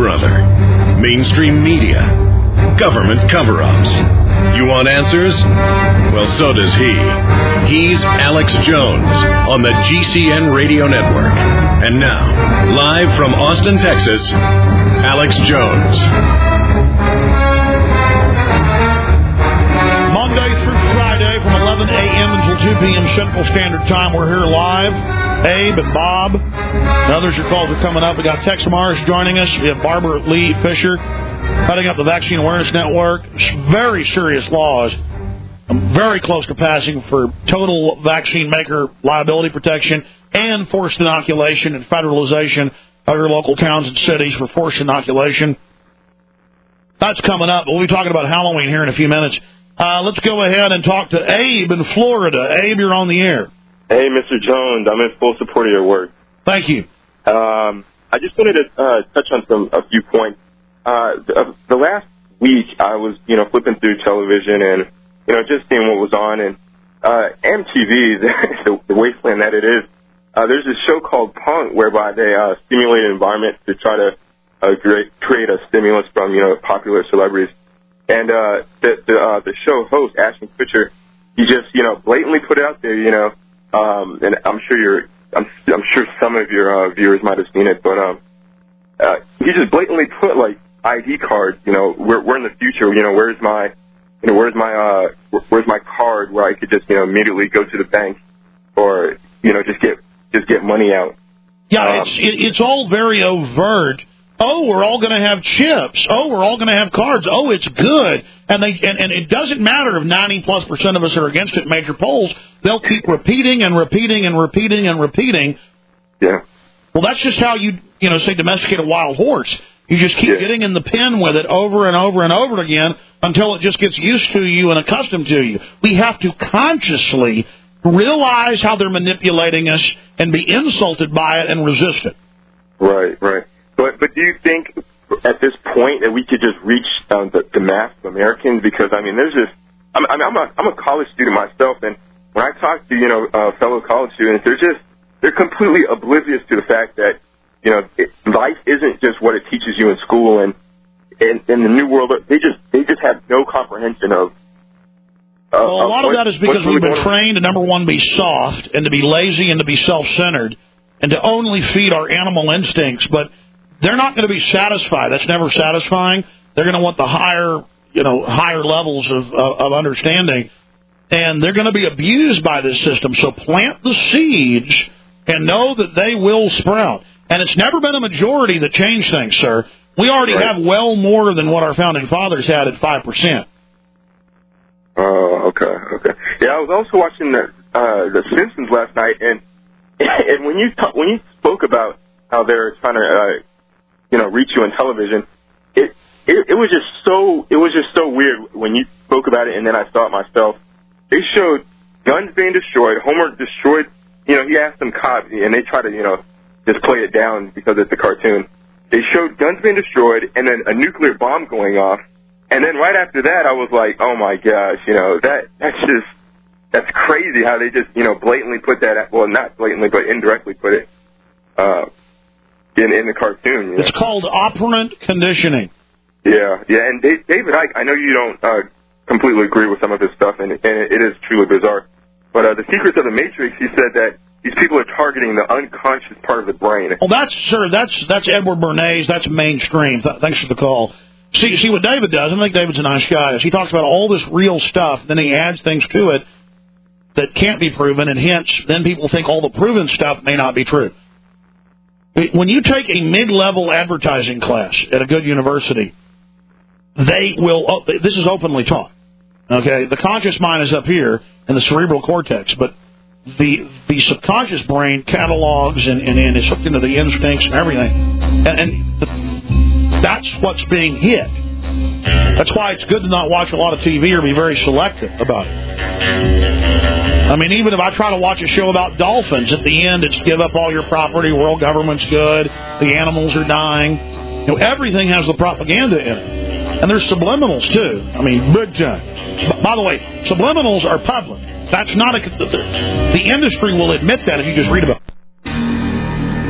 brother? Mainstream media? Government cover-ups? You want answers? Well, so does he. He's Alex Jones on the GCN Radio Network. And now, live from Austin, Texas, Alex Jones. Monday through Friday from 11 a.m. until 2 p.m. Central Standard Time. We're here live. Abe and Bob and others, your calls are coming up. We got Tex Morris joining us. We have Barbara Lee Fisher heading up the Vaccine Awareness Network. Very serious laws. I'm very close to passing for total vaccine maker liability protection and forced inoculation and federalization of your local towns and cities for forced inoculation. That's coming up. We'll be talking about Halloween here in a few minutes. Let's go ahead and talk to Abe in Florida. Abe, you're on the air. Hey, Mr. Jones, I'm in full support of your work. Thank you. I just wanted to touch on a few points. The last week, I was, flipping through television and, just seeing what was on. And MTV, the wasteland that it is, there's this show called Punk whereby they stimulate an environment to try to create a stimulus from, popular celebrities. And the show host, Ashton Kutcher, he just, blatantly put it out there, and I'm sure some of your viewers might have seen it, but he just blatantly put like ID cards. We're in the future. Where's my card where I could just immediately go to the bank or just get money out. Yeah, it's all very overt. Oh, we're all going to have chips. Oh, we're all going to have cards. Oh, it's good. And it doesn't matter if 90+% of us are against it in major polls. They'll keep repeating and repeating and repeating and repeating. Yeah. Well, that's just how you say domesticate a wild horse. You just keep getting in the pen with it over and over and over again until it just gets used to you and accustomed to you. We have to consciously realize how they're manipulating us and be insulted by it and resist it. Right. But do you think at this point that we could just reach the mass of Americans? Because there's this. I'm a college student myself, and when I talk to fellow college students, they're completely oblivious to the fact that life isn't just what it teaches you in school, and in the new world they just have no comprehension of. Well, a lot of that is because we've been trained to, number one, be soft and to be lazy and to be self-centered and to only feed our animal instincts, but they're not going to be satisfied. That's never satisfying. They're going to want the higher levels of understanding, and they're going to be abused by this system. So plant the seeds and know that they will sprout. And it's never been a majority that changed things, sir. We already have well more than what our founding fathers had at 5%. Oh, okay. Yeah, I was also watching the Simpsons last night, and when you spoke about how they're trying to reach you on television, it was just so weird when you spoke about it, and then I saw it myself. They showed guns being destroyed, Homer destroyed. He asked some cops, and they try to just play it down because it's a cartoon. They showed guns being destroyed, and then a nuclear bomb going off, and then right after that, I was like, oh my gosh, that's crazy how they just blatantly put that. Well, not blatantly, but indirectly put it. In the cartoon. It's called operant conditioning. Yeah, and David Icke, I know you don't completely agree with some of his stuff, and it is truly bizarre, but The Secrets of the Matrix, he said that these people are targeting the unconscious part of the brain. Well, that's Edward Bernays, that's mainstream. Thanks for the call. See what David does, I think David's a nice guy, is he talks about all this real stuff, then he adds things to it that can't be proven, and hence, then people think all the proven stuff may not be true. When you take a mid-level advertising class at a good university, they will, this is openly taught, okay? The conscious mind is up here in the cerebral cortex, but the subconscious brain catalogs and is hooked into the instincts and everything, and that's what's being hit. That's why it's good to not watch a lot of TV or be very selective about it. Even if I try to watch a show about dolphins, at the end it's give up all your property, world government's good, the animals are dying. Everything has the propaganda in it. And there's subliminals, too. Big time. By the way, subliminals are public. That's not the industry will admit that if you just read about it.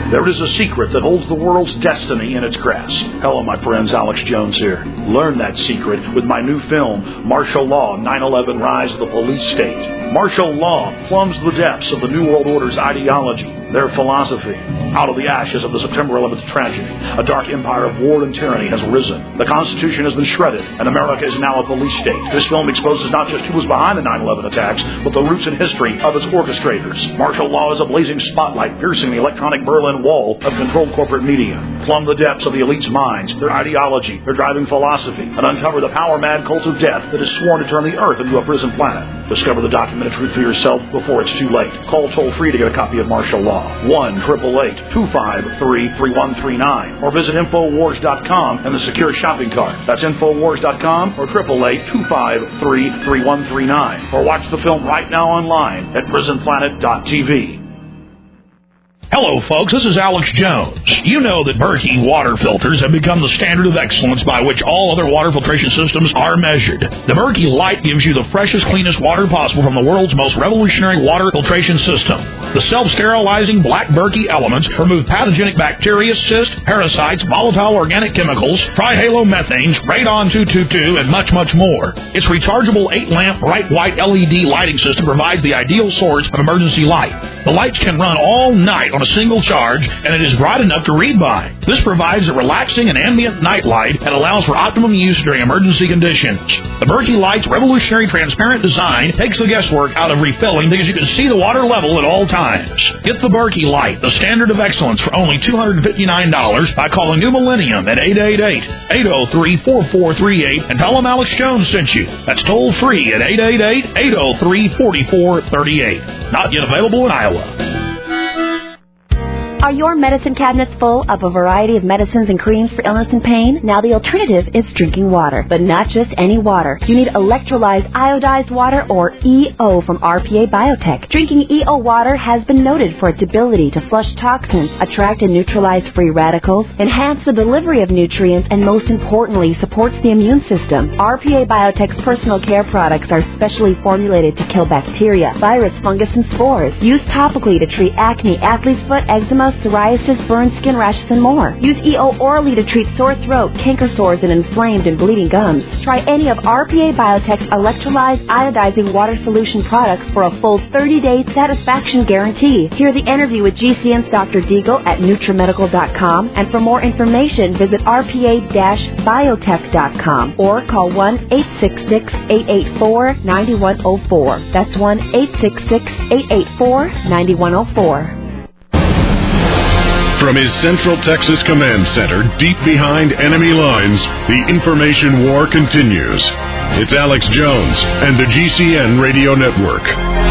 There is a secret that holds the world's destiny in its grasp. Hello, my friends. Alex Jones here. Learn that secret with my new film, Martial Law, 9/11 Rise of the Police State. Martial law plumbs the depths of the New World Order's ideology, their philosophy. Out of the ashes of the September 11th tragedy, a dark empire of war and tyranny has risen. The Constitution has been shredded, and America is now a police state. This film exposes not just who was behind the 9/11 attacks, but the roots and history of its orchestrators. Martial law is a blazing spotlight piercing the electronic Berlin Wall of controlled corporate media. Plumb the depths of the elite's minds, their ideology, their driving philosophy, and uncover the power-mad cult of death that is sworn to turn the earth into a prison planet. Discover the documented truth for yourself before it's too late. Call toll-free to get a copy of Martial Law. 1-888-253-3139. Or visit Infowars.com and the secure shopping cart. That's Infowars.com or 888-253-3139. Or watch the film right now online at prisonplanet.tv. Hello, folks. This is Alex Jones. You know that Berkey water filters have become the standard of excellence by which all other water filtration systems are measured. The Berkey Light gives you the freshest, cleanest water possible from the world's most revolutionary water filtration system. The self-sterilizing black Berkey elements remove pathogenic bacteria, cysts, parasites, volatile organic chemicals, trihalomethanes, radon 222, and much, much more. Its rechargeable 8-lamp bright white LED lighting system provides the ideal source of emergency light. The lights can run all night on a single charge, and it is bright enough to read by. This provides a relaxing and ambient night light and allows for optimum use during emergency conditions. The Berkey Light's revolutionary transparent design takes the guesswork out of refilling because you can see the water level at all times. Get the Berkey Light, the standard of excellence, for only $259 by calling New Millennium at 888-803-4438 and tell them Alex Jones sent you. That's toll free at 888-803-4438. Not yet available in Iowa. Are your medicine cabinets full of a variety of medicines and creams for illness and pain? Now the alternative is drinking water, but not just any water. You need electrolyzed iodized water, or EO, from RPA Biotech. Drinking EO water has been noted for its ability to flush toxins, attract and neutralize free radicals, enhance the delivery of nutrients, and most importantly, supports the immune system. RPA Biotech's personal care products are specially formulated to kill bacteria, virus, fungus, and spores. Used topically to treat acne, athlete's foot, eczema, psoriasis, burn, skin rashes, and more. Use EO orally to treat sore throat, canker sores, and inflamed and bleeding gums. Try any of RPA Biotech's electrolyzed iodizing water solution products for a full 30-day satisfaction guarantee. Hear the interview with GCN's Dr. Deagle at NutriMedical.com, and for more information, visit rpa-biotech.com or call 1-866-884-9104. That's 1-866-884-9104. From his Central Texas Command Center, deep behind enemy lines, the information war continues. It's Alex Jones and the GCN Radio Network.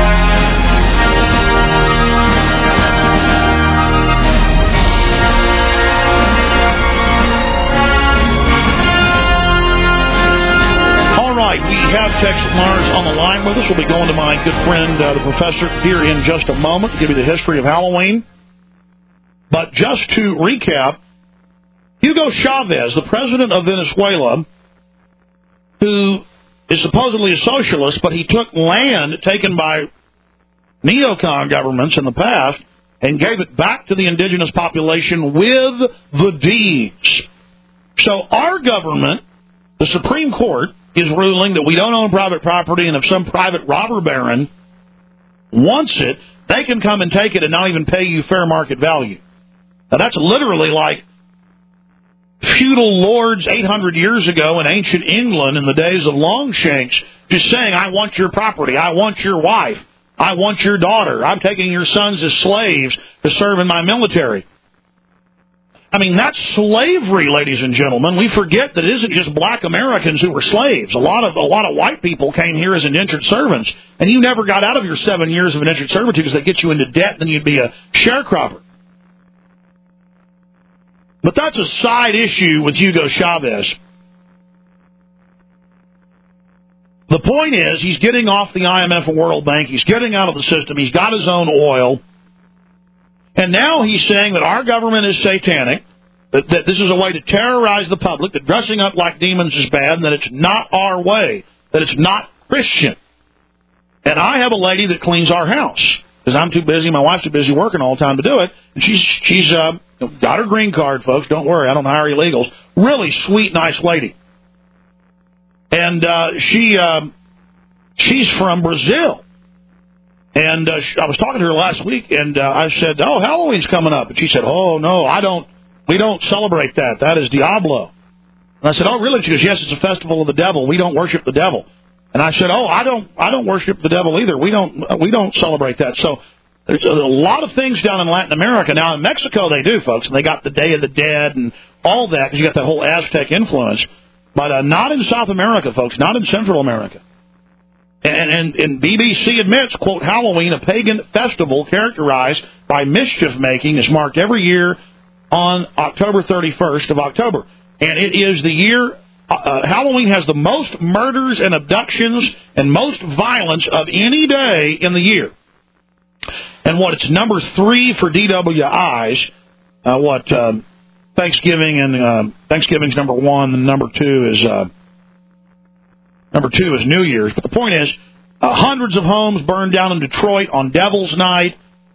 All right, we have Texas Mars on the line with us. We'll be going to my good friend, the professor, here in just a moment to give you the history of Halloween. But just to recap, Hugo Chavez, the president of Venezuela, who is supposedly a socialist, but he took land taken by neocon governments in the past and gave it back to the indigenous population with the deeds. So our government, the Supreme Court, is ruling that we don't own private property, and if some private robber baron wants it, they can come and take it and not even pay you fair market value. Now, that's literally like feudal lords 800 years ago in ancient England in the days of Longshanks just saying, I want your property, I want your wife, I want your daughter, I'm taking your sons as slaves to serve in my military. I mean, that's slavery, ladies and gentlemen. We forget that it isn't just black Americans who were slaves. A lot of white people came here as indentured servants, and you never got out of your 7 years of indentured servitude because they get you into debt, and then you'd be a sharecropper. But that's a side issue with Hugo Chavez. The point is, he's getting off the IMF and World Bank. He's getting out of the system. He's got his own oil. And now he's saying that our government is satanic, that this is a way to terrorize the public, that dressing up like demons is bad, and that it's not our way, that it's not Christian. And I have a lady that cleans our house. because I'm too busy, my wife's too busy working all the time to do it. And she's got her green card, folks. Don't worry, I don't hire illegals. Really sweet, nice lady. And she's from Brazil. And I was talking to her last week, and I said, "Oh, Halloween's coming up." And she said, "Oh no, we don't celebrate that. That is Diablo." And I said, "Oh, really?" She goes, "Yes, it's a festival of the devil. We don't worship the devil." And I said, "Oh, I don't worship the devil either. We don't celebrate that." So there's a lot of things down in Latin America. Now in Mexico they do, folks, and they got the Day of the Dead and all that because you got that whole Aztec influence. But not in South America, folks. Not in Central America. And BBC admits, quote, Halloween, a pagan festival characterized by mischief-making, is marked every year on October 31st of October. And it is the year, Halloween has the most murders and abductions and most violence of any day in the year. And it's number 3 for DWIs, Thanksgiving, and Thanksgiving's number 1, and number 2 is New Year's. But the point is, hundreds of homes burned down in Detroit on Devil's Night.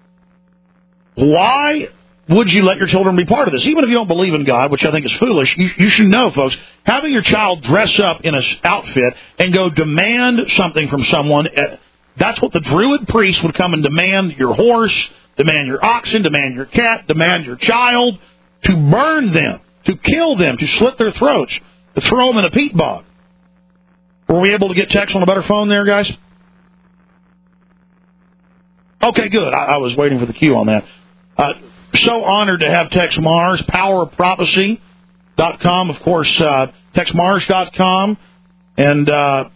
Why would you let your children be part of this? Even if you don't believe in God, which I think is foolish, you should know, folks, having your child dress up in an outfit and go demand something from someone, that's what the Druid priest would come and demand: your horse, demand your oxen, demand your cat, demand your child, to burn them, to kill them, to slit their throats, to throw them in a peat bog. Were we able to get text on a better phone there, guys? Okay, good. I was waiting for the cue on that. So honored to have Tex Mars, powerofprophecy.com, of course, TexMars.com, and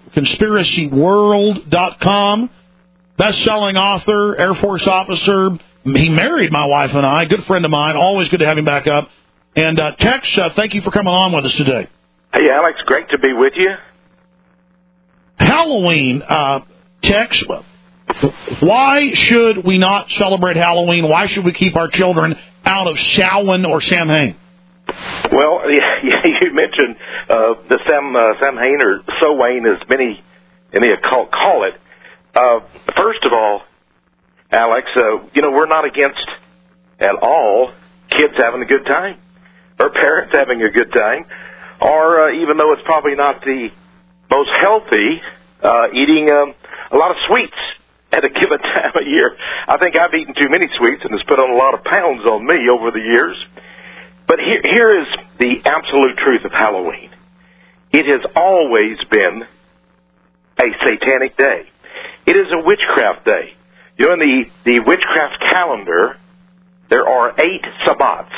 conspiracyworld.com. Best-selling author, Air Force officer. He married my wife and I. Good friend of mine. Always good to have him back up. And Tex, thank you for coming on with us today. Hey, Alex, great to be with you. Halloween, Tex, why should we not celebrate Halloween? Why should we keep our children out of Samhain or Samhain? Well, you mentioned the Samhain or Samhain, as many in the occult call it. First of all, Alex, we're not against at all kids having a good time or parents having a good time, or even though it's probably not the most healthy, eating a lot of sweets at a given time of year. I think I've eaten too many sweets and it's put on a lot of pounds on me over the years. But here is the absolute truth of Halloween. It has always been a satanic day. It is a witchcraft day. In the witchcraft calendar, there are 8 Sabbats.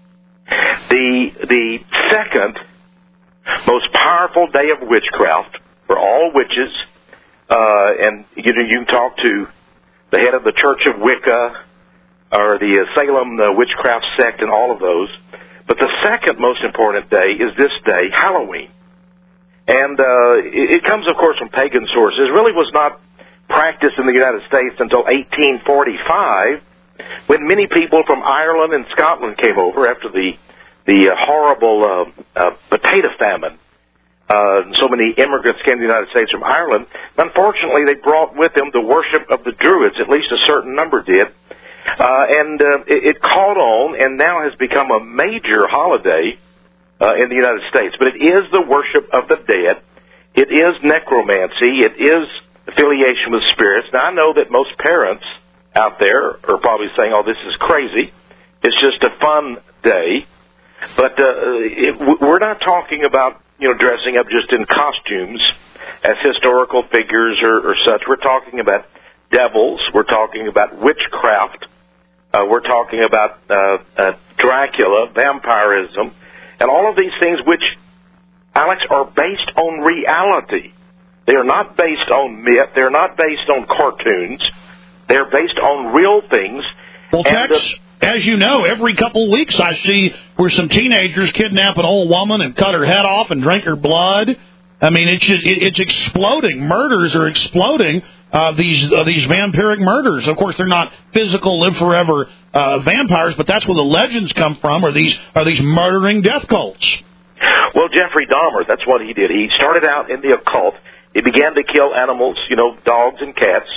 The second most powerful day of witchcraft for all witches, and you can talk to the head of the Church of Wicca or the Salem witchcraft sect and all of those. But the second most important day is this day, Halloween. And it comes, of course, from pagan sources. It really was not practiced in the United States until 1845, when many people from Ireland and Scotland came over after the horrible potato famine. So many immigrants came to the United States from Ireland. Unfortunately, they brought with them the worship of the Druids, at least a certain number did. And it caught on and now has become a major holiday in the United States. But it is the worship of the dead. It is necromancy. It is affiliation with spirits. Now, I know that most parents out there are probably saying, oh, this is crazy. It's just a fun day. But we're not talking about, dressing up just in costumes as historical figures or such. We're talking about devils. We're talking about witchcraft. We're talking about Dracula, vampirism, and all of these things which, Alex, are based on reality. They are not based on myth. They're not based on cartoons. They're based on real things. Well, Tex, as you know, every couple of weeks I see where some teenagers kidnap an old woman and cut her head off and drink her blood. I mean, it's exploding. Murders are exploding. These vampiric murders. Of course, they're not physical, live forever vampires, but that's where the legends come from. Are these murdering death cults? Well, Jeffrey Dahmer, that's what he did. He started out in the occult. He began to kill animals, dogs and cats.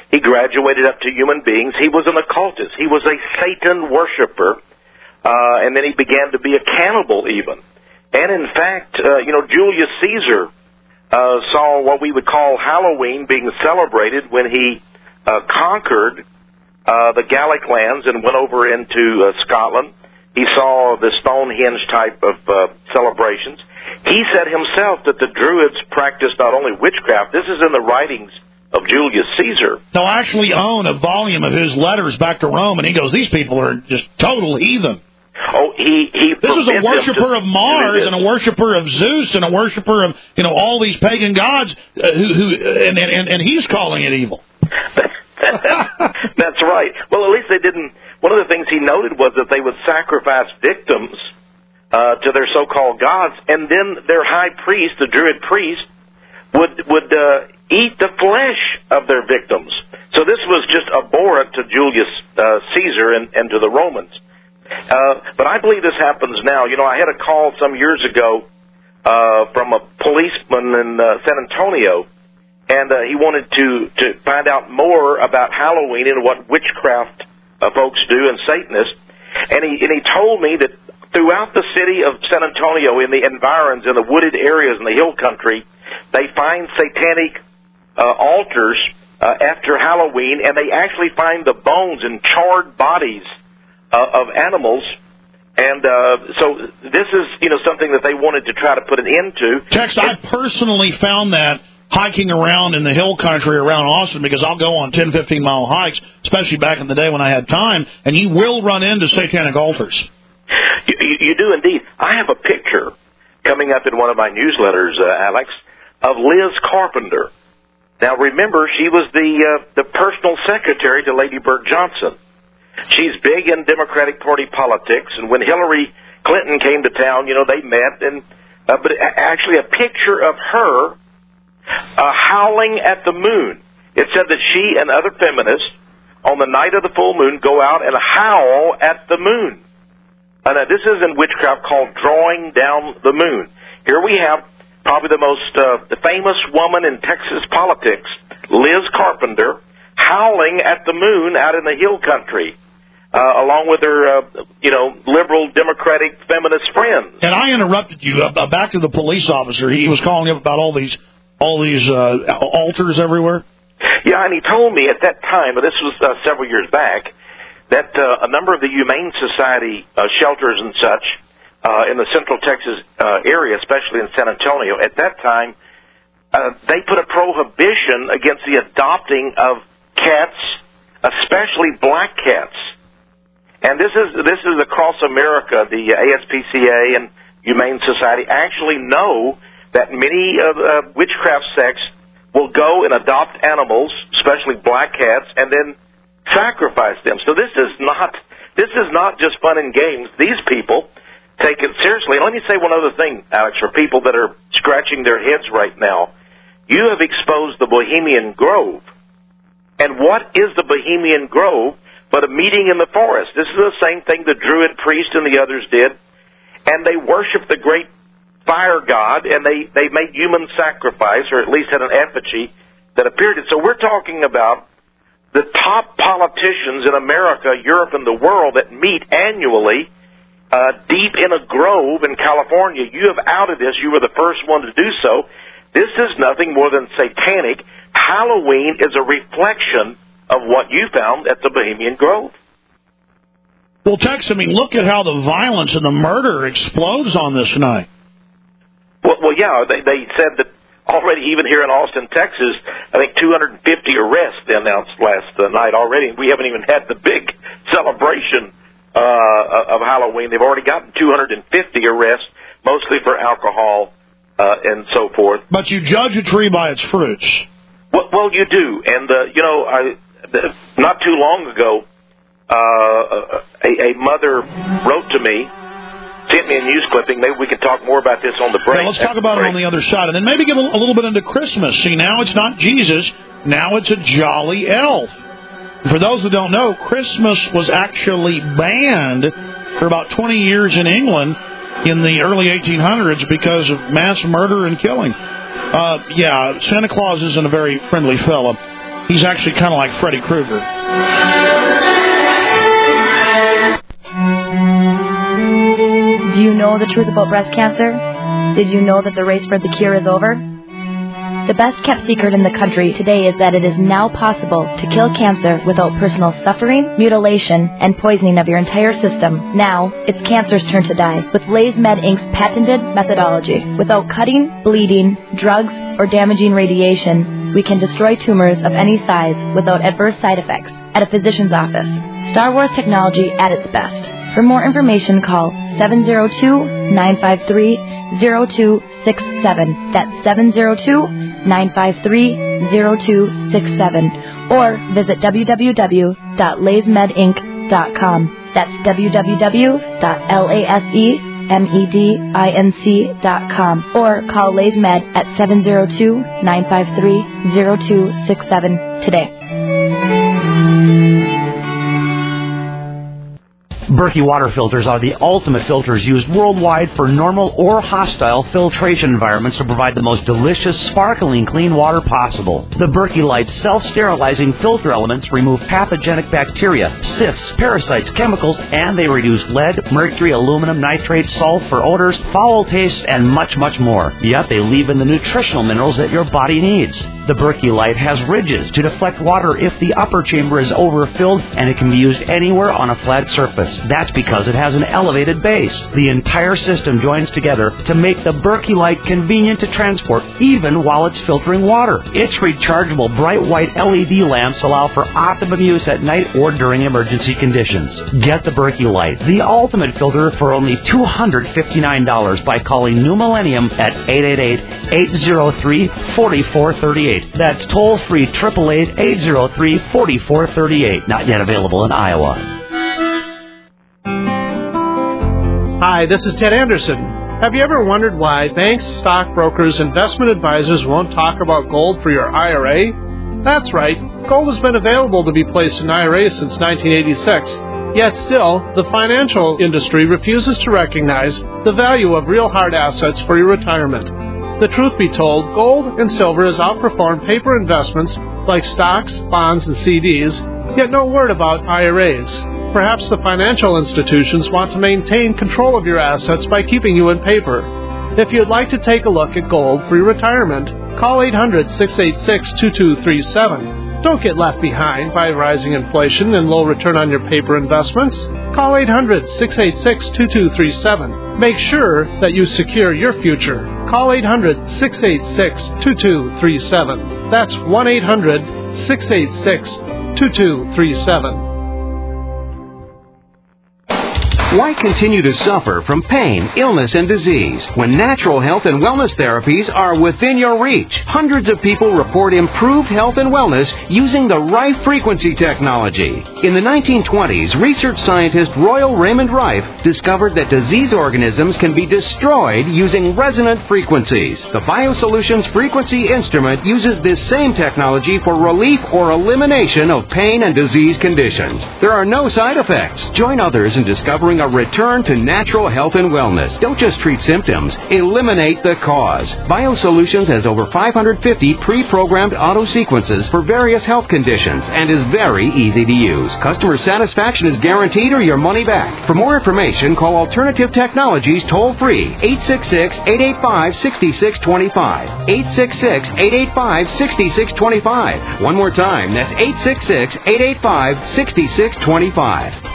He graduated up to human beings. He was an occultist. He was a Satan worshiper. And then he began to be a cannibal even. And in fact, Julius Caesar saw what we would call Halloween being celebrated when he conquered the Gallic lands and went over into Scotland. He saw the Stonehenge type of celebrations. He said himself that the Druids practiced not only witchcraft, this is in the writings of Julius Caesar. No, I actually own a volume of his letters back to Rome, and he goes, these people are just total heathen. Oh, he This is a worshiper of Mars and a worshiper of Zeus and a worshiper of, all these pagan gods and he's calling it evil. That's right. Well, at least they didn't. One of the things he noted was that they would sacrifice victims to their so-called gods, and then their high priest, the Druid priest, would eat the flesh of their victims. So this was just abhorrent to Julius Caesar and to the Romans. But I believe this happens now. I had a call some years ago from a policeman in San Antonio, and he wanted to find out more about Halloween and what witchcraft folks do and Satanists. And he told me that throughout the city of San Antonio, in the environs, in the wooded areas, in the hill country, they find satanic altars after Halloween, and they actually find the bones and charred bodies of animals. And so this is, something that they wanted to try to put an end to. Tex, I personally found that hiking around in the hill country around Austin, because I'll go on 10, 15-mile hikes, especially back in the day when I had time, and you will run into satanic altars. You do indeed. I have a picture coming up in one of my newsletters, Alex, of Liz Carpenter. Now, remember, she was the personal secretary to Lady Bird Johnson. She's big in Democratic Party politics, and when Hillary Clinton came to town, they met, and but actually a picture of her howling at the moon. It said that she and other feminists, on the night of the full moon, go out and howl at the moon. This is in witchcraft called drawing down the moon. Here we have probably the famous woman in Texas politics, Liz Carpenter, howling at the moon out in the hill country, along with her, liberal, democratic, feminist friends. And I interrupted you. Back to the police officer. He was calling up about all these altars everywhere. Yeah, and he told me at that time, but this was several years back, that a number of the Humane Society shelters and such in the Central Texas area, especially in San Antonio, at that time, they put a prohibition against the adopting of cats, especially black cats. And this is across America. The ASPCA and Humane Society actually know that many witchcraft sects will go and adopt animals, especially black cats, and then sacrifice them. So this is not just fun and games. These people take it seriously. And let me say one other thing, Alex, for people that are scratching their heads right now. You have exposed the Bohemian Grove. And what is the Bohemian Grove but a meeting in the forest? This is the same thing the Druid priest and the others did. And they worshiped the great fire god, and they made human sacrifice, or at least had an effigy that appeared. So we're talking about the top politicians in America, Europe, and the world that meet annually deep in a grove in California. You have outed this. You were the first one to do so. This is nothing more than satanic. Halloween is a reflection of what you found at the Bohemian Grove. Well, Tex, look at how the violence and the murder explodes on this night. Well, yeah, they said that already, even here in Austin, Texas, I think 250 arrests they announced last night already. We haven't even had the big celebration of Halloween. They've already gotten 250 arrests, mostly for alcohol and so forth. But you judge a tree by its fruits. Well, you do. And, not too long ago, a mother wrote to me, sent me a news clipping. Maybe we can talk more about this on the break. Yeah, let's talk about it on the other side. And then maybe get a little bit into Christmas. See, now it's not Jesus. Now it's a jolly elf. For those that don't know, Christmas was actually banned for about 20 years in England in the early 1800s because of mass murder and killing. Santa Claus isn't a very friendly fella. He's actually kind of like Freddy Krueger. Do you know the truth about breast cancer? Did you know that the race for the cure is over? The best kept secret in the country today is that it is now possible to kill cancer without personal suffering, mutilation, and poisoning of your entire system. Now, it's cancer's turn to die with Lays Med Inc.'s patented methodology. Without cutting, bleeding, drugs, or damaging radiation, we can destroy tumors of any size without adverse side effects at a physician's office. Star Wars technology at its best. For more information, call 702-953-0267. That's 702-953-0267. Or visit www.laysmedinc.com. That's www.lasemedinc.com. Or call Lays Med at 702-953-0267 today. Berkey water filters are the ultimate filters used worldwide for normal or hostile filtration environments to provide the most delicious, sparkling, clean water possible. The Berkey Light's self-sterilizing filter elements remove pathogenic bacteria, cysts, parasites, chemicals, and they reduce lead, mercury, aluminum, nitrates, sulfur, odors, foul taste, and much, much more. Yet they leave in the nutritional minerals that your body needs. The Berkey Light has ridges to deflect water if the upper chamber is overfilled, and it can be used anywhere on a flat surface. That's because it has an elevated base. The entire system joins together to make the Berkey Light convenient to transport even while it's filtering water. Its rechargeable bright white LED lamps allow for optimum use at night or during emergency conditions. Get the Berkey Light, the ultimate filter, for only $259 by calling New Millennium at 888-803-4438. That's toll-free 888-803-4438. Not yet available in Iowa. Hi, this is Ted Anderson. Have you ever wondered why banks, stockbrokers, investment advisors won't talk about gold for your IRA? That's right. Gold has been available to be placed in IRAs since 1986. Yet still, the financial industry refuses to recognize the value of real hard assets for your retirement. The truth be told, gold and silver has outperformed paper investments like stocks, bonds, and CDs, yet no word about IRAs. Perhaps the financial institutions want to maintain control of your assets by keeping you in paper. If you'd like to take a look at gold for your retirement, call 800-686-2237. Don't get left behind by rising inflation and low return on your paper investments. Call 800-686-2237. Make sure that you secure your future. Call 800-686-2237. That's 1-800-686-2237. Why continue to suffer from pain, illness, and disease when natural health and wellness therapies are within your reach? Hundreds of people report improved health and wellness using the Rife frequency technology. In the 1920s, research scientist Royal Raymond Rife discovered that disease organisms can be destroyed using resonant frequencies. The BioSolutions frequency instrument uses this same technology for relief or elimination of pain and disease conditions. There are no side effects. Join others in discovering a return to natural health and wellness. Don't just treat symptoms, eliminate the cause. BioSolutions has over 550 pre-programmed auto sequences for various health conditions and is very easy to use. Customer satisfaction is guaranteed or your money back. For more information, call Alternative Technologies toll-free 866-885-6625. 866-885-6625. One more time, that's 866-885-6625.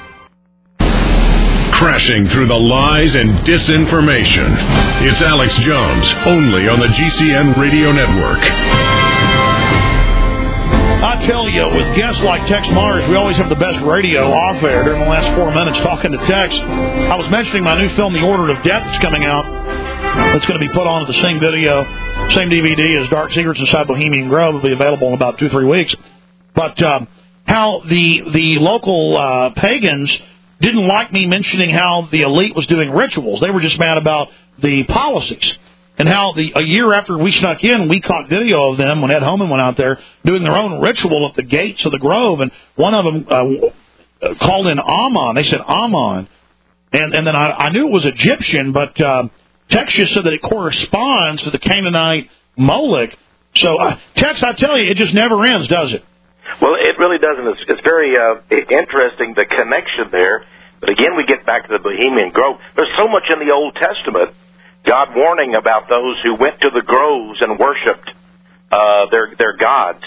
Crashing through the lies and disinformation. It's Alex Jones, only on the GCN Radio Network. I tell you, with guests like Tex Mars, we always have the best radio off air during the last 4 minutes talking to Tex. I was mentioning my new film, The Order of Death, that's coming out. It's going to be put on the same video, same DVD as Dark Secrets Inside Bohemian Grove. Will be available in about 2-3 weeks. But how the local pagans didn't like me mentioning how the elite was doing rituals. They were just mad about the policies. And how a year after we snuck in, we caught video of them when Ed Homan went out there doing their own ritual at the gates of the Grove. And one of them called in Ammon. They said Ammon. And then I knew it was Egyptian, but Tex just said that it corresponds to the Canaanite Molech. So, Tex, I tell you, it just never ends, does it? Well, it really doesn't. It's very interesting, the connection there. But again, we get back to the Bohemian Grove. There's so much in the Old Testament, God warning about those who went to the groves and worshipped their gods.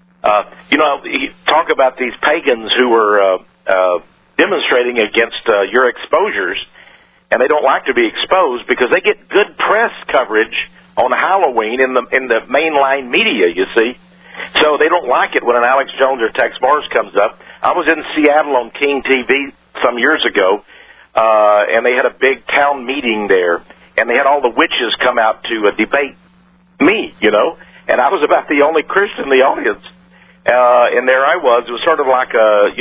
You talk about these pagans who were demonstrating against your exposures, and they don't like to be exposed because they get good press coverage on Halloween in the mainline media, you see. So they don't like it when an Alex Jones or Tex Mars comes up. I was in Seattle on King TV some years ago, and they had a big town meeting there, and they had all the witches come out to debate me, and I was about the only Christian in the audience. And there I was. It was sort of like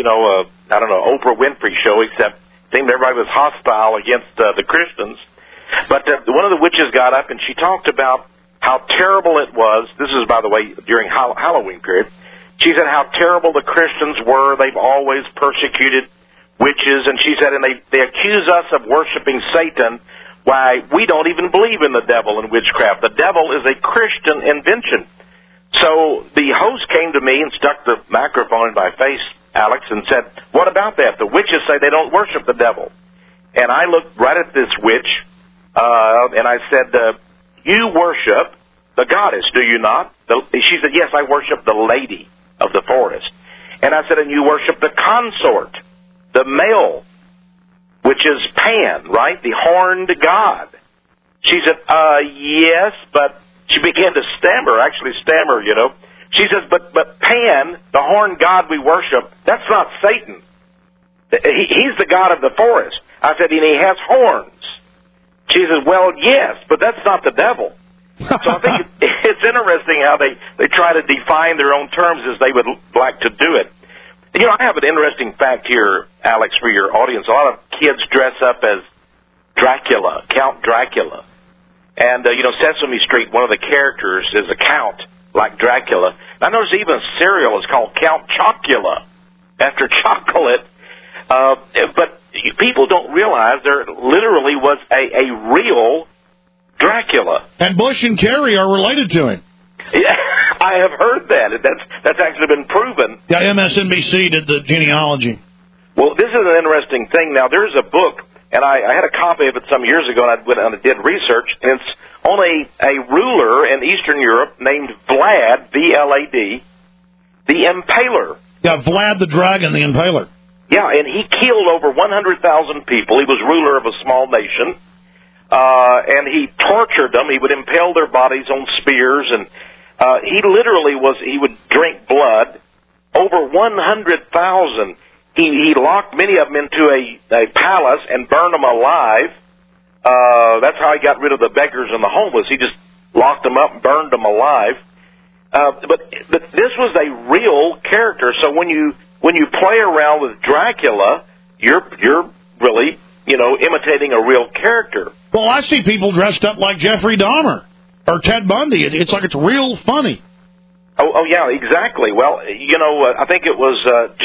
I don't know, Oprah Winfrey show, except it seemed everybody was hostile against the Christians. But one of the witches got up, and she talked about how terrible it was. This is, by the way, during Halloween period. She said how terrible the Christians were. They've always persecuted witches. And she said, and they accuse us of worshiping Satan. Why, we don't even believe in the devil and witchcraft. The devil is a Christian invention. So the host came to me and stuck the microphone in my face, Alex, and said, what about that? The witches say they don't worship the devil. And I looked right at this witch, and I said, you worship the goddess, do you not? She said, yes, I worship the lady of the forest. And I said, and you worship the consort, the male, which is Pan, right? The horned god. She said, yes, but she began to stammer, She says, but Pan, the horned god we worship, that's not Satan. He's the god of the forest. I said, and he has horns. She says, well, yes, but that's not the devil. So I think it's interesting how they try to define their own terms as they would like to do it. I have an interesting fact here, Alex, for your audience. A lot of kids dress up as Dracula, Count Dracula. And, Sesame Street, one of the characters is a count, like Dracula. I notice even cereal is called Count Chocula, after chocolate. But people don't realize there literally was a real Dracula. And Bush and Kerry are related to him. Yeah, I have heard that. That's actually been proven. Yeah, MSNBC did the genealogy. Well, this is an interesting thing. Now, there's a book, and I had a copy of it some years ago, and I went and did research, and it's on a ruler in Eastern Europe named Vlad, V-L-A-D, the Impaler. Yeah, Vlad the Dragon, the Impaler. Yeah, and he killed over 100,000 people. He was ruler of a small nation, and he tortured them. He would impale their bodies on spears, and he would drink blood. Over 100,000. He locked many of them into a palace and burned them alive. That's how he got rid of the beggars and the homeless. He just locked them up and burned them alive. But this was a real character. So when you play around with Dracula, you're really, imitating a real character. Well, I see people dressed up like Jeffrey Dahmer or Ted Bundy. It's like it's real funny. Oh, yeah, exactly. Well, I think it was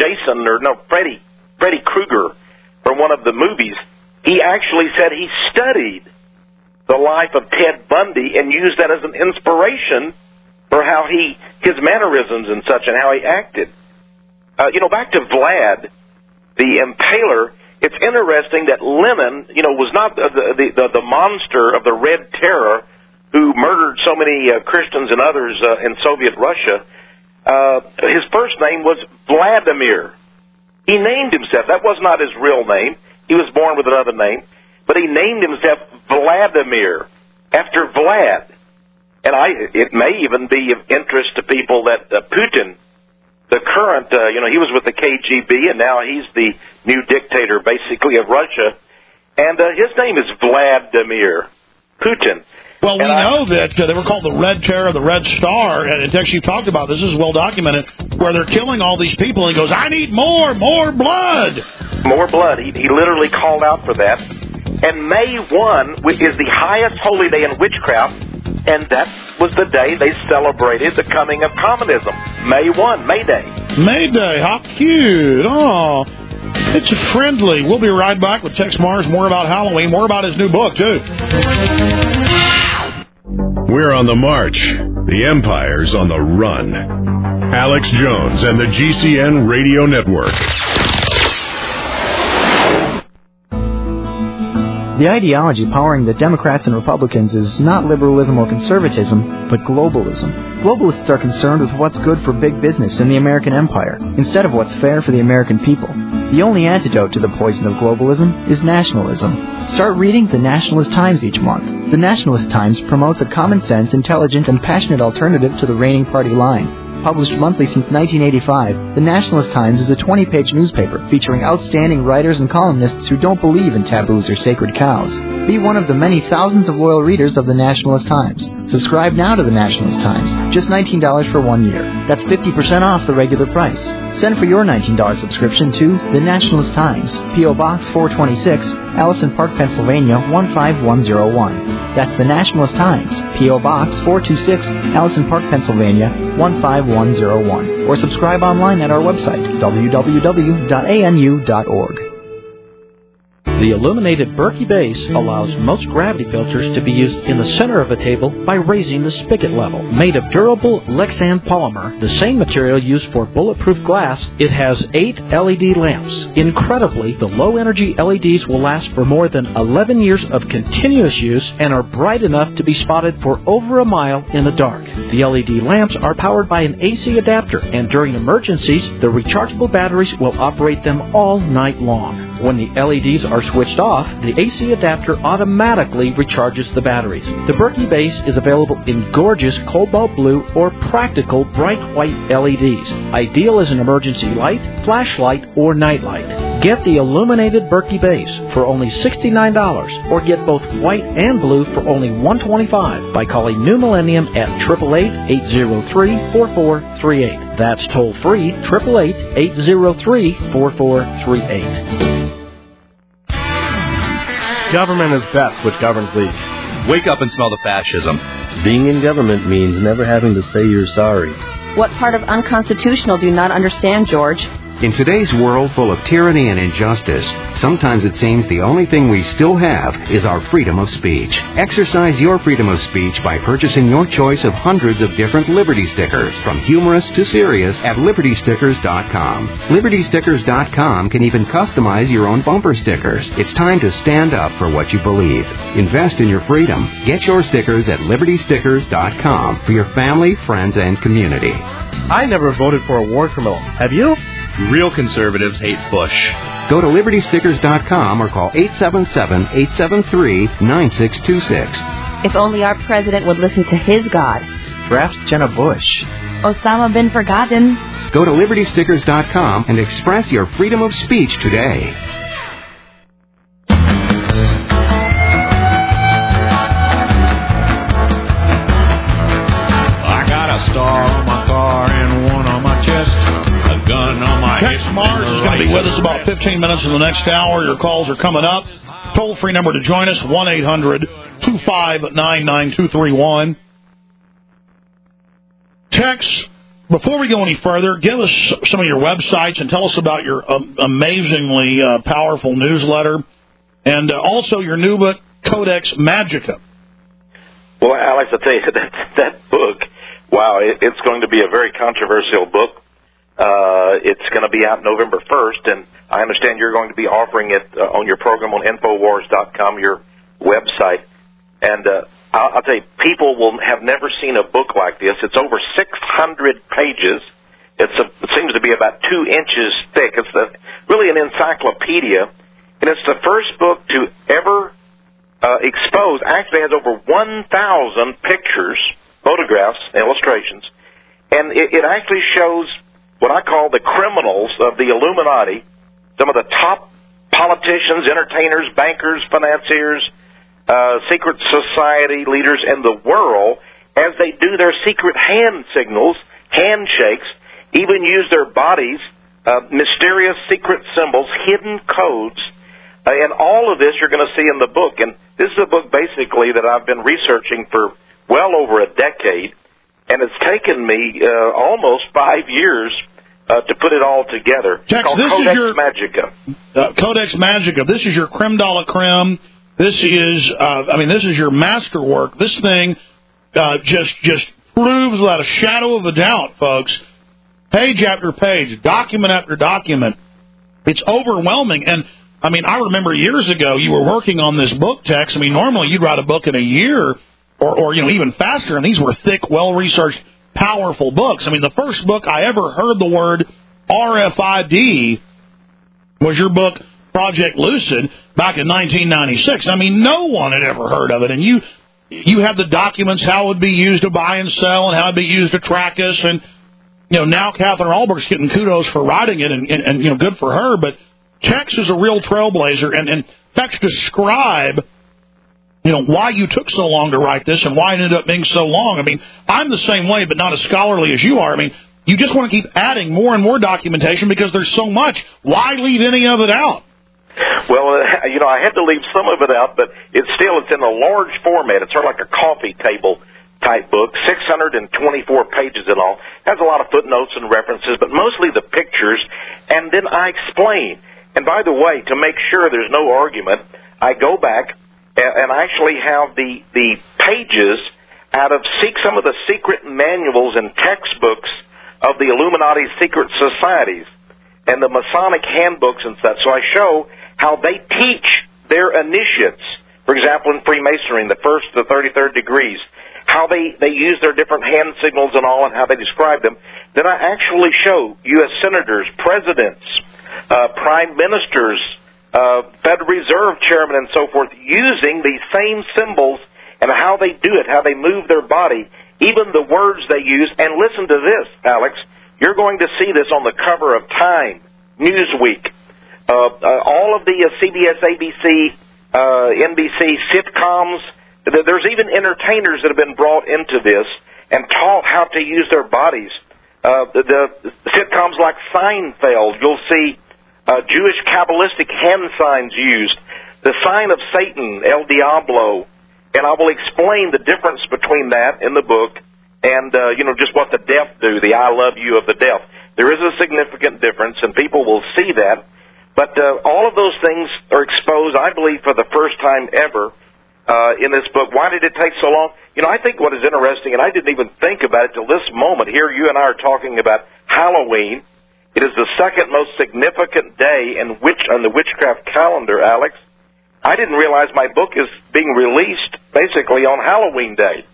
Freddy Krueger from one of the movies. He actually said he studied the life of Ted Bundy and used that as an inspiration for how his mannerisms and such and how he acted. Back to Vlad, the Impaler, it's interesting that Lenin, was not the monster of the Red Terror who murdered so many Christians and others in Soviet Russia. His first name was Vladimir. He named himself. That was not his real name. He was born with another name. But he named himself Vladimir, after Vlad. And it may even be of interest to people that Putin, the current, he was with the KGB, and now he's the new dictator, basically, of Russia. And his name is Vladimir Putin. Well, we know that they were called the Red Terror, the Red Star, and Tex, you talked about this. This is well documented, where they're killing all these people. And he goes, I need more blood. More blood. He literally called out for that. And May 1 is the highest holy day in witchcraft, and that was the day they celebrated the coming of communism. May 1, May Day. May Day, how cute. Oh, it's friendly. We'll be right back with Tex Mars, more about Halloween, more about his new book, too. We're on the march. The Empire's on the run. Alex Jones and the GCN Radio Network. The ideology powering the Democrats and Republicans is not liberalism or conservatism, but globalism. Globalists are concerned with what's good for big business in the American empire, instead of what's fair for the American people. The only antidote to the poison of globalism is nationalism. Start reading the Nationalist Times each month. The Nationalist Times promotes a common-sense, intelligent, and passionate alternative to the reigning party line. Published monthly since 1985, the Nationalist Times is a 20-page newspaper featuring outstanding writers and columnists who don't believe in taboos or sacred cows. Be one of the many thousands of loyal readers of the Nationalist Times. Subscribe now to the Nationalist Times, just $19 for 1 year. That's 50% off the regular price. Send for your $19 subscription to The Nationalist Times, P.O. Box 426, Allison Park, Pennsylvania 15101. That's The Nationalist Times, P.O. Box 426, Allison Park, Pennsylvania 15101. Or subscribe online at our website, www.anu.org. The illuminated Berkey base allows most gravity filters to be used in the center of a table by raising the spigot level. Made of durable Lexan polymer, the same material used for bulletproof glass, it has 8 LED lamps. Incredibly, the low-energy LEDs will last for more than 11 years of continuous use and are bright enough to be spotted for over a mile in the dark. The LED lamps are powered by an AC adapter, and during emergencies, the rechargeable batteries will operate them all night long. When the LEDs are switched off, the AC adapter automatically recharges the batteries. The Berkey base is available in gorgeous cobalt blue or practical bright white LEDs, ideal as an emergency light, flashlight, or nightlight. Get the illuminated Berkey base for only $69, or get both white and blue for only $125 by calling New Millennium at 888-803-4438. That's toll free, 888-803-4438. Government is best, which governs least. Wake up and smell the fascism. Being in government means never having to say you're sorry. What part of unconstitutional do you not understand, George? In today's world full of tyranny and injustice, sometimes it seems the only thing we still have is our freedom of speech. Exercise your freedom of speech by purchasing your choice of hundreds of different Liberty stickers, from humorous to serious, at LibertyStickers.com. LibertyStickers.com can even customize your own bumper stickers. It's time to stand up for what you believe. Invest in your freedom. Get your stickers at LibertyStickers.com for your family, friends, and community. I never voted for a war criminal. Have you? Real conservatives hate Bush. Go to LibertyStickers.com or call 877-873-9626. If only our president would listen to his God. Perhaps Jenna Bush. Osama bin Forgotten. Go to LibertyStickers.com and express your freedom of speech today. I got a star on my car and one on my chest. Gun on my Tex Mars is going to be with us about 15 minutes in the next hour. Your calls are coming up. Toll-free number to join us, 1-800-259-9231. Tex, before we go any further, give us some of your websites and tell us about your amazingly powerful newsletter and also your new book, Codex Magica. Well, Alex, I'll tell you, that book, wow, it's going to be a very controversial book. It's going to be out November 1st, and I understand you're going to be offering it on your program on Infowars.com, your website. And I'll tell you, people will have never seen a book like this. It's over 600 pages. It seems to be about 2 inches thick. It's really an encyclopedia, and it's the first book to ever expose. Actually, it has over 1,000 pictures, photographs, illustrations, and it actually shows what I call the criminals of the Illuminati, some of the top politicians, entertainers, bankers, financiers, secret society leaders in the world as they do their secret hand signals, handshakes, even use their bodies, mysterious secret symbols, hidden codes, and all of this you're going to see in the book. And this is a book basically that I've been researching for well over a decade, and it's taken me almost 5 years to put it all together. It's called Codex Magica. Codex Magica. This is your creme de la creme. This is, this is your masterwork. This thing just proves without a shadow of a doubt, folks, page after page, document after document, it's overwhelming. And, I mean, I remember years ago you were working on this book, Tex. I mean, normally you'd write a book in a year or even faster, and these were thick, well-researched, powerful books. I mean, the first book I ever heard the word RFID was your book, Project Lucid, back in 1996. I mean, no one had ever heard of it, and you have the documents, how it would be used to buy and sell, and how it would be used to track us, and now Catherine Albert's getting kudos for writing it, and good for her, but Tex is a real trailblazer, and Tex, describe why you took so long to write this and why it ended up being so long. I mean, I'm the same way, but not as scholarly as you are. I mean, you just want to keep adding more and more documentation because there's so much. Why leave any of it out? Well, I had to leave some of it out, but it's in a large format. It's sort of like a coffee table type book, 624 pages in all. Has a lot of footnotes and references, but mostly the pictures, and then I explain. And by the way, to make sure there's no argument, I go back and actually have the pages out of some of the secret manuals and textbooks of the Illuminati secret societies and the Masonic handbooks and such. So I show how they teach their initiates, for example, in Freemasonry, in the 1st to 33rd degrees, how they use their different hand signals and all, and how they describe them. Then I actually show U.S. senators, presidents, prime ministers, Federal Reserve chairman, and so forth, using these same symbols and how they do it, how they move their body, even the words they use. And listen to this, Alex. You're going to see this on the cover of Time, Newsweek, all of the CBS, ABC, NBC sitcoms. There's even entertainers that have been brought into this and taught how to use their bodies. The sitcoms like Seinfeld, you'll see Jewish Kabbalistic hand signs used, the sign of Satan, El Diablo, and I will explain the difference between that in the book and, just what the deaf do, the I love you of the deaf. There is a significant difference, and people will see that. But all of those things are exposed, I believe, for the first time ever in this book. Why did it take so long? I think what is interesting, and I didn't even think about it till this moment. Here you and I are talking about Halloween. It is the second most significant day on the witchcraft calendar, Alex. I didn't realize my book is being released basically on Halloween Day.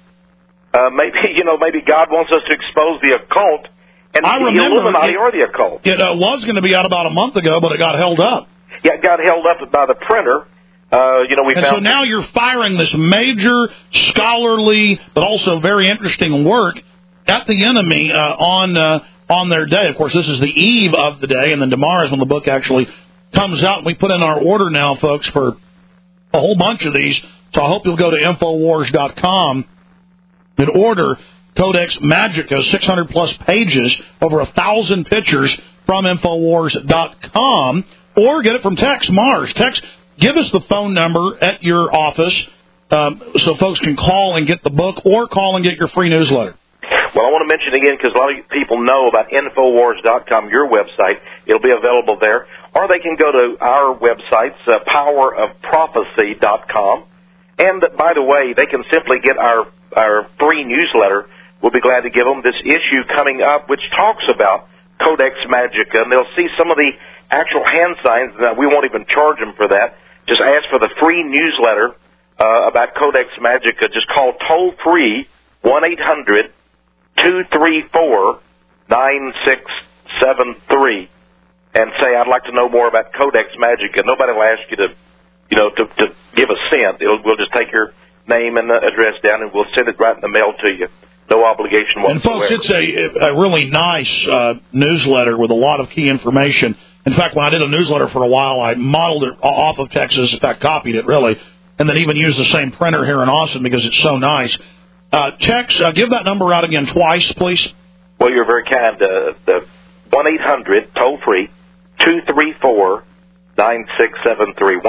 Maybe God wants us to expose the occult, and the Illuminati or the occult. It was going to be out about a month ago, but it got held up. Yeah, it got held up by the printer. So now you're firing this major scholarly but also very interesting work at the enemy on their day. Of course, this is the eve of the day, and then tomorrow is when the book actually comes out. We put in our order now, folks, for a whole bunch of these. So I hope you'll go to Infowars.com and order Codex Magica, 600-plus pages, over 1,000 pictures from Infowars.com, or get it from Tex Mars. Tex, give us the phone number at your office so folks can call and get the book or call and get your free newsletter. Well, I want to mention again, because a lot of people know about Infowars.com, your website. It'll be available there. Or they can go to our websites, powerofprophecy.com. And, by the way, they can simply get our free newsletter. We'll be glad to give them this issue coming up, which talks about Codex Magica. And they'll see some of the actual hand signs. Now, we won't even charge them for that. Just ask for the free newsletter about Codex Magica. Just call toll-free 1-800-234-9673 and say, I'd like to know more about Codex Magica. Nobody will ask you to give a cent. We'll just take your name and address down, and we'll send it right in the mail to you. No obligation whatsoever. And, folks, it's a really nice newsletter with a lot of key information. In fact, when I did a newsletter for a while, I modeled it off of Texas, in fact, copied it, really, and then even used the same printer here in Austin because it's so nice. Tex, give that number out again twice, please. Well, you're very kind. The 1-800, toll-free, 234-9673.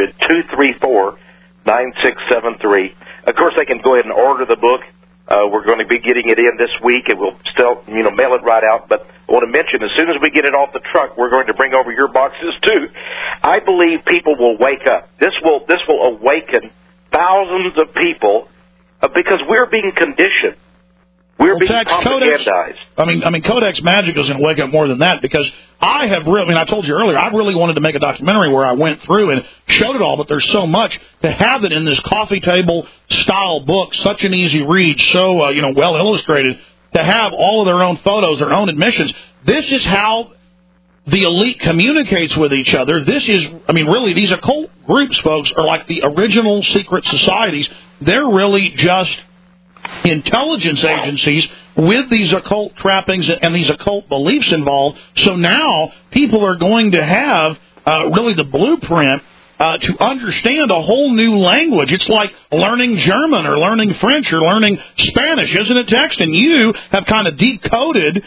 1-800-234-9673. Of course, they can go ahead and order the book. We're going to be getting it in this week. It will still, mail it right out. But I want to mention, as soon as we get it off the truck, we're going to bring over your boxes, too. I believe people will wake up. This will awaken thousands of people because we're being conditioned. We're being propagandized. I mean, Codex Magic is going to wake up more than that, because I told you earlier, I really wanted to make a documentary where I went through and showed it all, but there's so much to have it in this coffee table style book, such an easy read, so, well illustrated, to have all of their own photos, their own admissions. This is how the elite communicates with each other. This is, really, these occult groups, folks, are like the original secret societies. They're really just intelligence agencies with these occult trappings and these occult beliefs involved. So now people are going to have really the blueprint to understand a whole new language. It's like learning German or learning French or learning Spanish, isn't it, Tex? And you have kind of decoded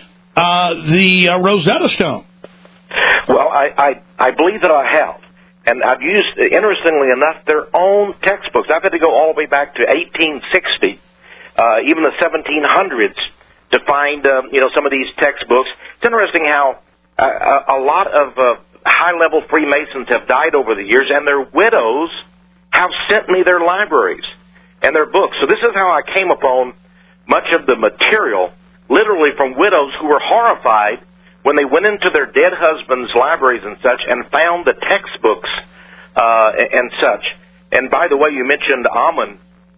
the Rosetta Stone. Well, I believe that I have. And I've used, interestingly enough, their own textbooks. I've had to go all the way back to 1860, even the 1700s, to find, some of these textbooks. It's interesting how a lot of high-level Freemasons have died over the years, and their widows have sent me their libraries and their books. So this is how I came upon much of the material, literally from widows who were horrified when they went into their dead husbands' libraries and such and found the textbooks and such. And by the way, you mentioned Amun.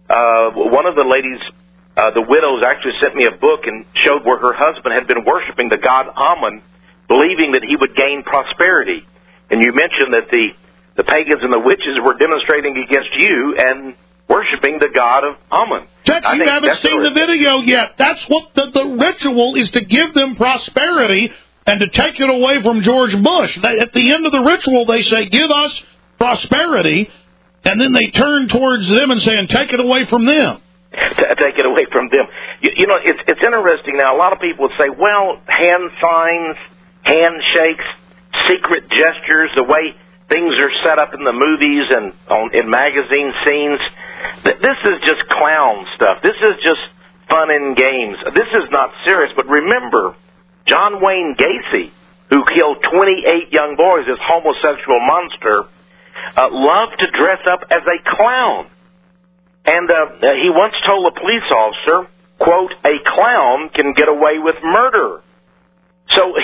One of the ladies, the widows, actually sent me a book and showed where her husband had been worshiping the god Amun, believing that he would gain prosperity. And you mentioned that the pagans and the witches were demonstrating against you and worshiping the god of Amun. Tex, you haven't seen the video yet. That's what the ritual is, to give them prosperity and to take it away from George Bush. At the end of the ritual, they say, give us prosperity, and then they turn towards them and say, take it away from them. Take it away from them. It's interesting now. A lot of people would say, well, hand signs, handshakes, secret gestures, the way things are set up in the movies and in magazine scenes. This is just clown stuff. This is just fun and games. This is not serious. But remember, John Wayne Gacy, who killed 28 young boys, this homosexual monster, loved to dress up as a clown. And he once told a police officer, quote, a clown can get away with murder. So,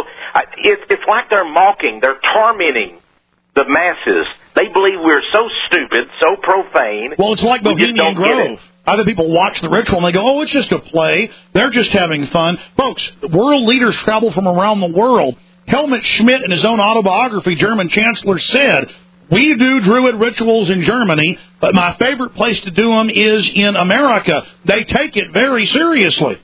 it's like they're mocking, they're tormenting the masses. They believe we're so stupid, so profane. Well, it's like Bohemian Grove. Other people watch the ritual and they go, oh, it's just a play. They're just having fun. Folks, world leaders travel from around the world. Helmut Schmidt, in his own autobiography, German Chancellor, said, we do Druid rituals in Germany, but my favorite place to do them is in America. They take it very seriously.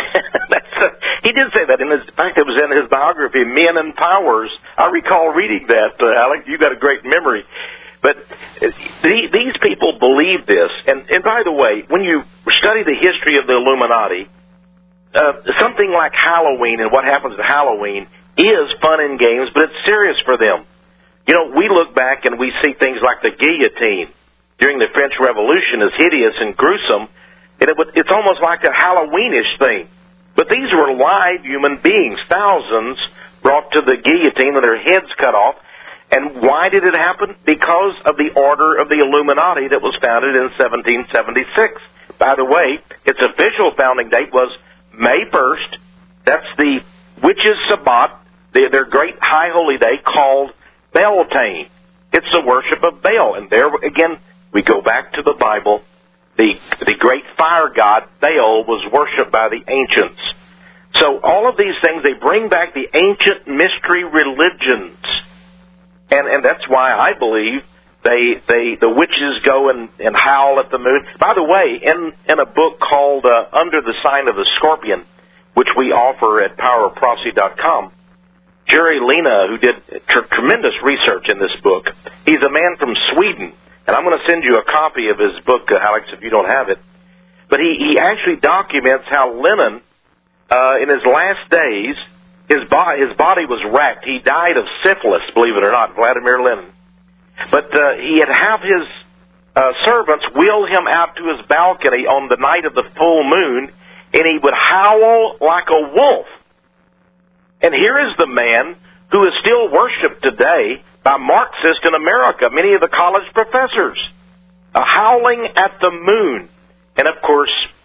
He did say that. In fact, it was in his biography, Men and Powers. I recall reading that, Alex. You got a great memory. But these people believe this. And by the way, when you study the history of the Illuminati, something like Halloween and what happens at Halloween is fun and games, but it's serious for them. We look back and we see things like the guillotine during the French Revolution as hideous and gruesome. And it's almost like a Halloweenish thing. But these were live human beings, thousands brought to the guillotine with their heads cut off. And why did it happen? Because of the Order of the Illuminati that was founded in 1776. By the way, its official founding date was May 1st. That's the witches' Sabbat, their great high holy day called Beltane. It's the worship of Baal. And there, again, we go back to the Bible. The great fire god, Baal, was worshipped by the ancients. So all of these things, they bring back the ancient mystery religions. And that's why I believe the witches go and howl at the moon. By the way, in a book called Under the Sign of the Scorpion, which we offer at powerofprophecy.com, Jerry Lena, who did tremendous research in this book, he's a man from Sweden. And I'm going to send you a copy of his book, Alex, if you don't have it. But he actually documents how Lenin, in his last days, his body was racked. He died of syphilis, believe it or not, Vladimir Lenin. But he'd have his servants wheel him out to his balcony on the night of the full moon, and he would howl like a wolf. And here is the man who is still worshipped today by Marxists in America, many of the college professors, howling at the moon. And, of course,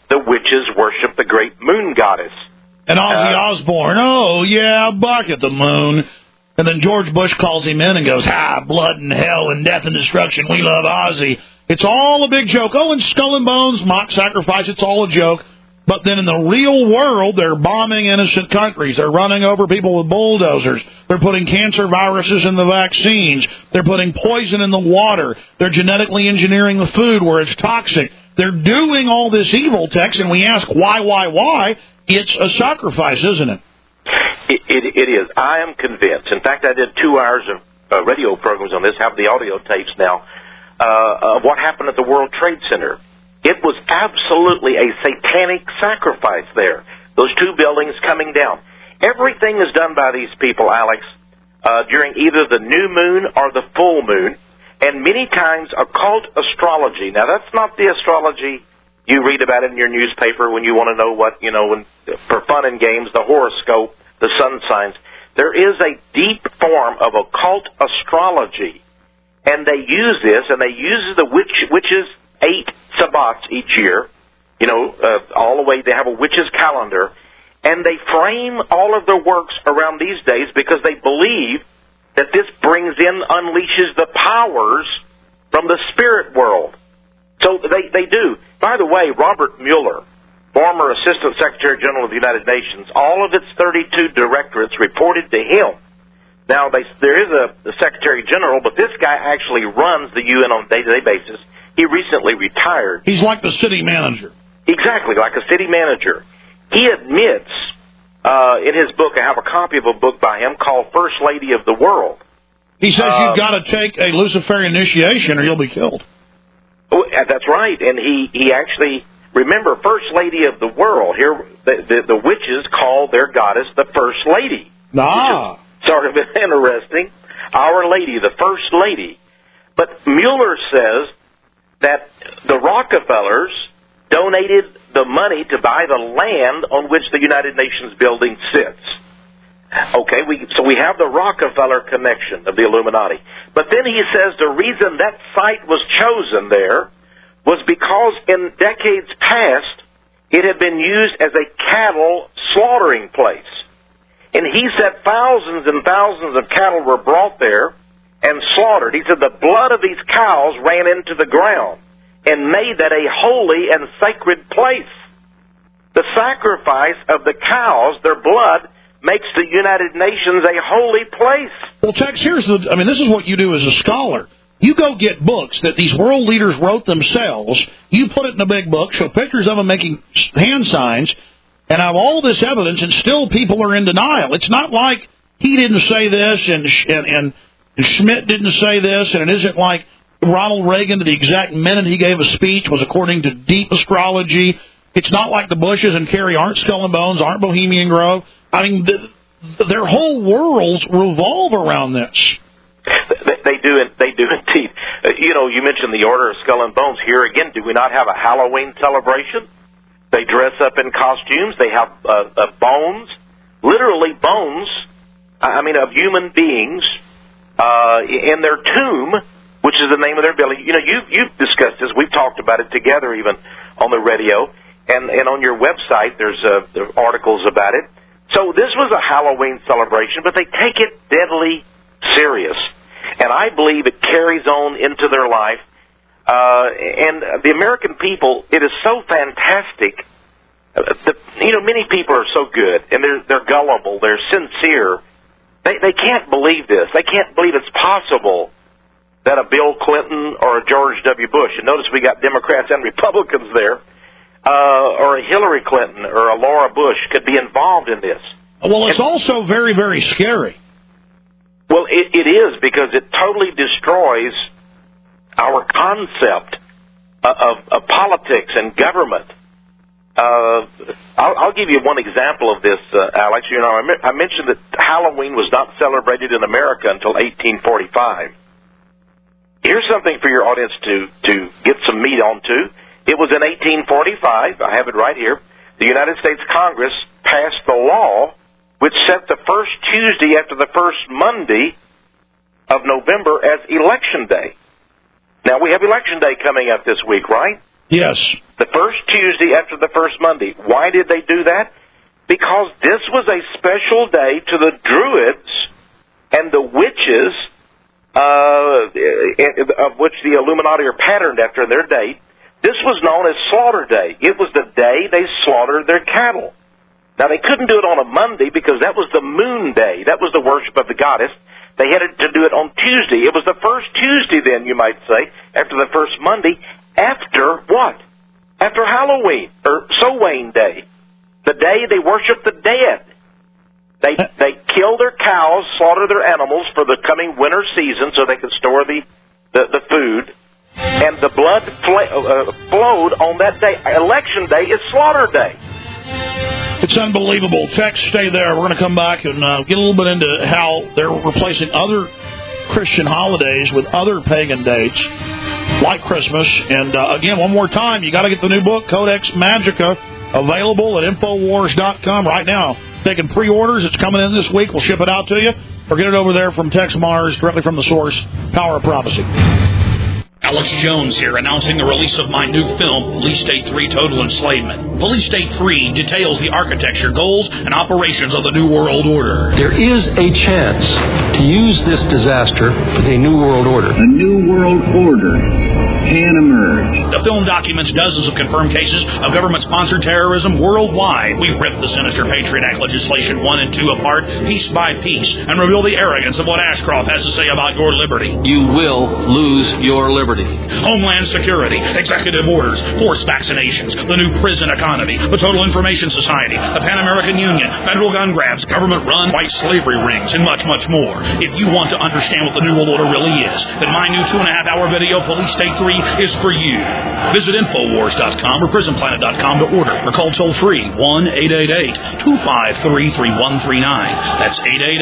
the witches worship the great moon goddess. And Ozzy Osbourne, oh, yeah, bark at the moon. And then George Bush calls him in and goes, blood and hell and death and destruction, we love Ozzy. It's all a big joke. Oh, and Skull and Bones, mock sacrifice, it's all a joke. But then in the real world, they're bombing innocent countries. They're running over people with bulldozers. They're putting cancer viruses in the vaccines. They're putting poison in the water. They're genetically engineering the food where it's toxic. They're doing all this evil, Tex, and we ask why? It's a sacrifice, isn't it? It is. I am convinced. In fact, I did 2 hours of radio programs on this, have the audio tapes now, of what happened at the World Trade Center. It was absolutely a satanic sacrifice there. Those 2 buildings coming down. Everything is done by these people, Alex, during either the new moon or the full moon, and many times occult astrology. Now, that's not the astrology you read about it in your newspaper when you want to know what, for fun and games, the horoscope, the sun signs. There is a deep form of occult astrology, and they use this, and they use the witches' 8 sabbats each year, all the way. They have a witch's calendar, and they frame all of their works around these days because they believe that this unleashes the powers from the spirit world. So they do. By the way, Robert Mueller, former Assistant Secretary General of the United Nations, all of its 32 directorates reported to him. Now, there is a Secretary General, but this guy actually runs the UN on a day-to-day basis. He recently retired. He's like the city manager. Exactly, like a city manager. He admits in his book, I have a copy of a book by him called First Lady of the World. He says you've got to take a Luciferian initiation or you'll be killed. Oh, that's right. And he actually, remember, First Lady of the World. Here, the witches call their goddess the First Lady. Ah. Sort of interesting. Our Lady, the First Lady. But Mueller says that the Rockefellers donated the money to buy the land on which the United Nations building sits. Okay, so we have the Rockefeller connection of the Illuminati. But then he says the reason that site was chosen there was because in decades past it had been used as a cattle slaughtering place. And he said thousands and thousands of cattle were brought there and slaughtered. He said the blood of these cows ran into the ground and made that a holy and sacred place. The sacrifice of the cows, their blood, makes the United Nations a holy place. Well, Tex, this is what you do as a scholar. You go get books that these world leaders wrote themselves. You put it in a big book, show pictures of them making hand signs, and have all this evidence, and still people are in denial. It's not like he didn't say this and Schmidt didn't say this, and it isn't like Ronald Reagan, to the exact minute he gave a speech, was according to deep astrology. It's not like the Bushes and Kerry aren't Skull and Bones, aren't Bohemian Grove. I mean, their whole worlds revolve around this. They do indeed. You mentioned the Order of Skull and Bones. Here again, do we not have a Halloween celebration? They dress up in costumes. They have bones, literally bones, of human beings in their tomb, which is the name of their building. You've discussed this. We've talked about it together even on the radio. And on your website, there are articles about it. So this was a Halloween celebration, but they take it deadly serious. And I believe it carries on into their life. And the American people, it is so fantastic. Many people are so good, and they're gullible, they're sincere. They can't believe this. They can't believe it's possible that a Bill Clinton or a George W. Bush, and notice we got Democrats and Republicans there, or a Hillary Clinton or a Laura Bush could be involved in this. Well, it's also very, very scary. Well, it is, because it totally destroys our concept of politics and government. I'll give you one example of this, Alex. I mentioned that Halloween was not celebrated in America until 1845. Here's something for your audience to get some meat onto. It was in 1845, I have it right here, the United States Congress passed the law which set the first Tuesday after the first Monday of November as Election Day. Now, we have Election Day coming up this week, right? Yes. The first Tuesday after the first Monday. Why did they do that? Because this was a special day to the Druids and the witches, of which the Illuminati are patterned after in their day. This was known as Slaughter Day. It was the day they slaughtered their cattle. Now, they couldn't do it on a Monday because that was the moon day. That was the worship of the goddess. They had to do it on Tuesday. It was the first Tuesday then, you might say, after the first Monday. After what? After Halloween, or Samhain Day. The day they worship the dead. They kill their cows, slaughter their animals for the coming winter season so they could store the food. And the blood flowed on that day. Election Day is Slaughter Day. It's unbelievable. Text, stay there. We're going to come back and get a little bit into how they're replacing other Christian holidays with other pagan dates, like Christmas. And, again, one more time, you got to get the new book, Codex Magica, available at Infowars.com right now. Taking pre-orders. It's coming in this week. We'll ship it out to you. Or get it over there from Tex Mars, directly from the source, Power of Prophecy. Alex Jones here, announcing the release of my new film, Police State 3 Total Enslavement. Police State 3 details the architecture, goals, and operations of the New World Order. There is a chance to use this disaster for the New World Order. A New World Order can emerge. The film documents dozens of confirmed cases of government-sponsored terrorism worldwide. We rip the sinister Patriot Act legislation 1 and 2 apart, piece by piece, and reveal the arrogance of what Ashcroft has to say about your liberty. You will lose your liberty. Homeland Security, executive orders, forced vaccinations, the new prison economy, the Total Information Society, the Pan American Union, federal gun grabs, government-run white slavery rings, and much, much more. If you want to understand what the New World Order really is, then my new 2.5-hour video, Police State 3, is for you. Visit Infowars.com or PrisonPlanet.com to order, or call toll-free 1-888-253-3139. That's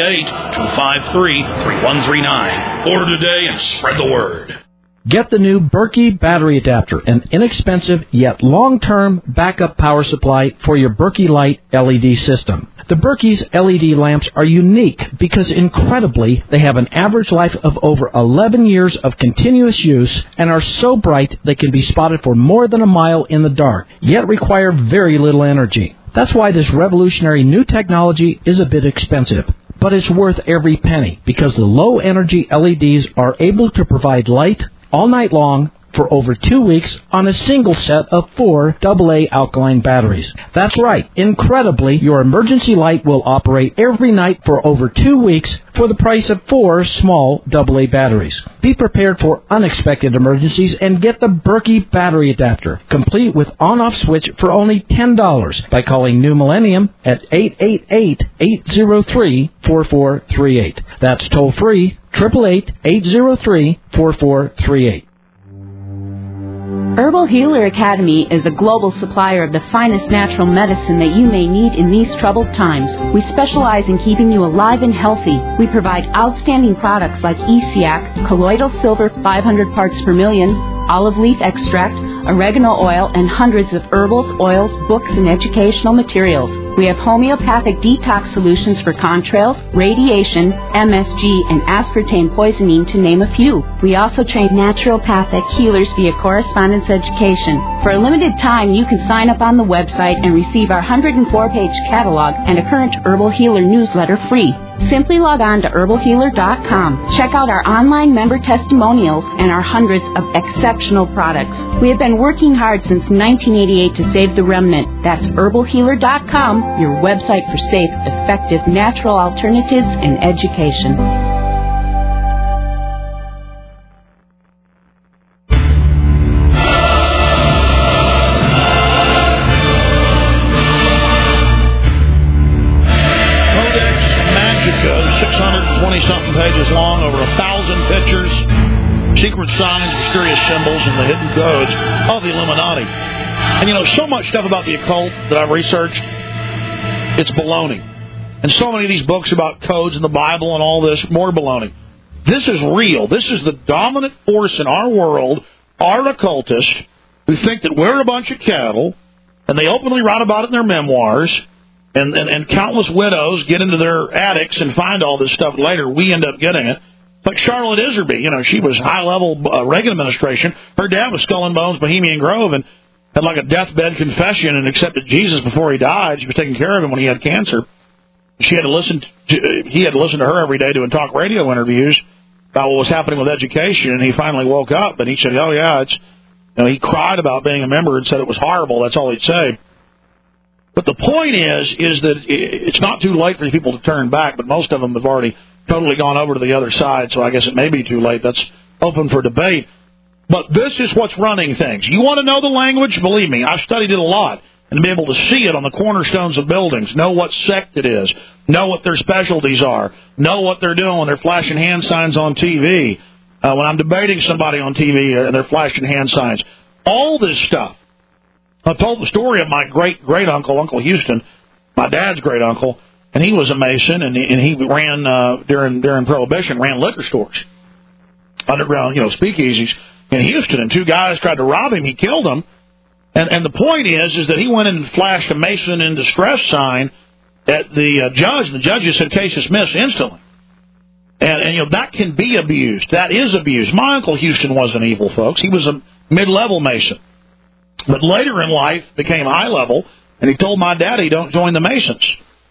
888-253-3139. Order today and spread the word. Get the new Berkey battery adapter, an inexpensive yet long-term backup power supply for your Berkey Light LED system. The Berkey's LED lamps are unique because, incredibly, they have an average life of over 11 years of continuous use and are so bright they can be spotted for more than a mile in the dark, yet require very little energy. That's why this revolutionary new technology is a bit expensive. But it's worth every penny because the low-energy LEDs are able to provide light all night long for over 2 weeks on a single set of 4 AA alkaline batteries. That's right. Incredibly, your emergency light will operate every night for over 2 weeks for the price of 4 small AA batteries. Be prepared for unexpected emergencies and get the Berkey battery adapter, complete with on-off switch for only $10 by calling New Millennium at 888-803-4438. That's toll-free, 888-803-4438. Herbal Healer Academy is a global supplier of the finest natural medicine that you may need in these troubled times. We specialize in keeping you alive and healthy. We provide outstanding products like ESEAC, colloidal silver 500 parts per million, olive leaf extract, oregano oil, and hundreds of herbals, oils, books, and educational materials. We have homeopathic detox solutions for contrails, radiation, MSG, and aspartame poisoning, to name a few. We also train naturopathic healers via correspondence education. For a limited time, you can sign up on the website and receive our 104-page catalog and a current Herbal Healer newsletter free. Simply log on to herbalhealer.com. Check out our online member testimonials and our hundreds of exceptional products. We have been working hard since 1988 to save the remnant. That's herbalhealer.com, your website for safe, effective, natural alternatives and education. Pages long, over 1,000 pictures, secret signs, mysterious symbols, and the hidden codes of the Illuminati. And you know, so much stuff about the occult that I've researched, it's baloney. And so many of these books about codes in the Bible and all this, more baloney. This is real. This is the dominant force in our world, our occultists, who think that we're a bunch of cattle, and they openly write about it in their memoirs. And countless widows get into their attics and find all this stuff later. We end up getting it. Like Charlotte Iserby, she was high-level Reagan administration. Her dad was Skull and Bones, Bohemian Grove, and had like a deathbed confession and accepted Jesus before he died. She was taking care of him when he had cancer. He had to listen to her every day doing talk radio interviews about what was happening with education, and he finally woke up, and he said, oh, yeah, it's, he cried about being a member and said it was horrible. That's all he'd say. But the point is that it's not too late for people to turn back, but most of them have already totally gone over to the other side, so I guess it may be too late. That's open for debate. But this is what's running things. You want to know the language? Believe me, I've studied it a lot. And to be able to see it on the cornerstones of buildings, know what sect it is, know what their specialties are, know what they're doing when they're flashing hand signs on TV, when I'm debating somebody on TV and they're flashing hand signs. All this stuff. I've told the story of my great-great-uncle, Uncle Houston, my dad's great-uncle, and he was a Mason, and he ran, during Prohibition, ran liquor stores, underground, speakeasies in Houston, and two guys tried to rob him. He killed them. And the point is that he went in and flashed a Mason in distress sign at the judge, and the judge just said, case dismissed instantly. And that can be abused. That is abused. My Uncle Houston wasn't evil, folks. He was a mid-level Mason. But later in life became high-level, and he told my daddy, don't join the Masons.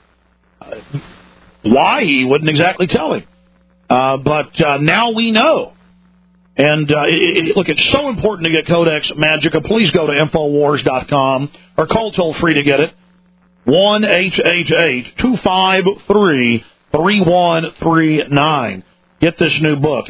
Why? He wouldn't exactly tell him. But now we know. And look, it's so important to get Codex Magica. Please go to Infowars.com or call toll-free to get it. 1-888-253-3139. Get this new book,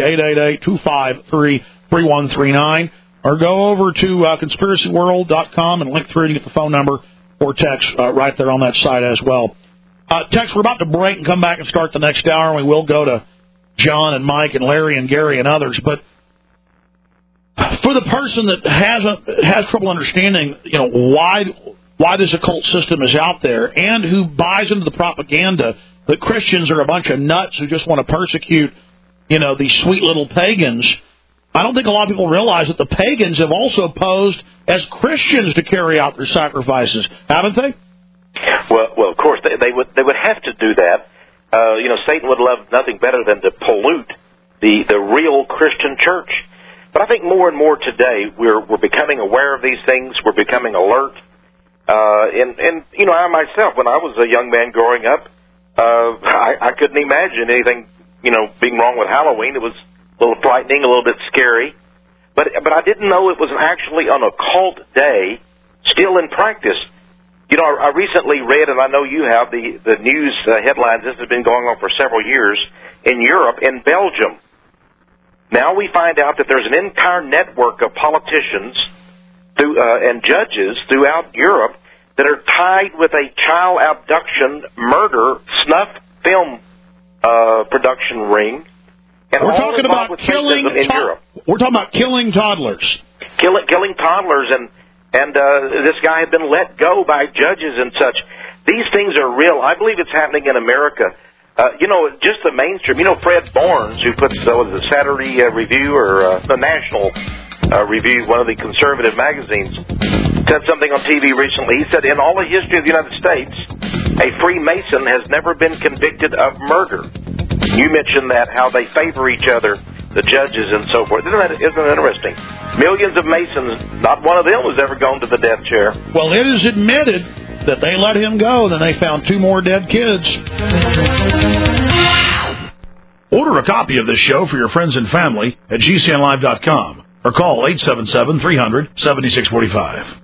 888-253-3139. Or go over to conspiracyworld.com and link through to get the phone number or text right there on that site as well. Tex, we're about to break and come back and start the next hour, and we will go to John and Mike and Larry and Gary and others. But for the person that has trouble understanding, why this occult system is out there, and who buys into the propaganda that Christians are a bunch of nuts who just want to persecute, these sweet little pagans, I don't think a lot of people realize that the pagans have also posed as Christians to carry out their sacrifices, haven't they? Well, of course they would have to do that. Satan would love nothing better than to pollute the real Christian church. But I think more and more today we're becoming aware of these things. We're becoming alert. And I myself, when I was a young man growing up, I couldn't imagine anything being wrong with Halloween. It was a little frightening, a little bit scary. But I didn't know it was actually an occult day, still in practice. I recently read, and I know you have, the news headlines. This has been going on for several years in Europe, in Belgium. Now we find out that there's an entire network of politicians and judges throughout Europe that are tied with a child abduction, murder, snuff film production ring. And we're talking about killing in Europe. We're talking about killing toddlers. Killing toddlers, and this guy had been let go by judges and such. These things are real. I believe it's happening in America. Just the mainstream. Fred Barnes, who puts the Saturday Review or the National Review, one of the conservative magazines, said something on TV recently. He said, in all the history of the United States, a Freemason has never been convicted of murder. You mentioned that, how they favor each other, the judges and so forth. Isn't that interesting? Millions of Masons, not one of them has ever gone to the death chair. Well, it is admitted that they let him go, then they found 2 more dead kids. Order a copy of this show for your friends and family at GCNlive.com or call 877-300-7645.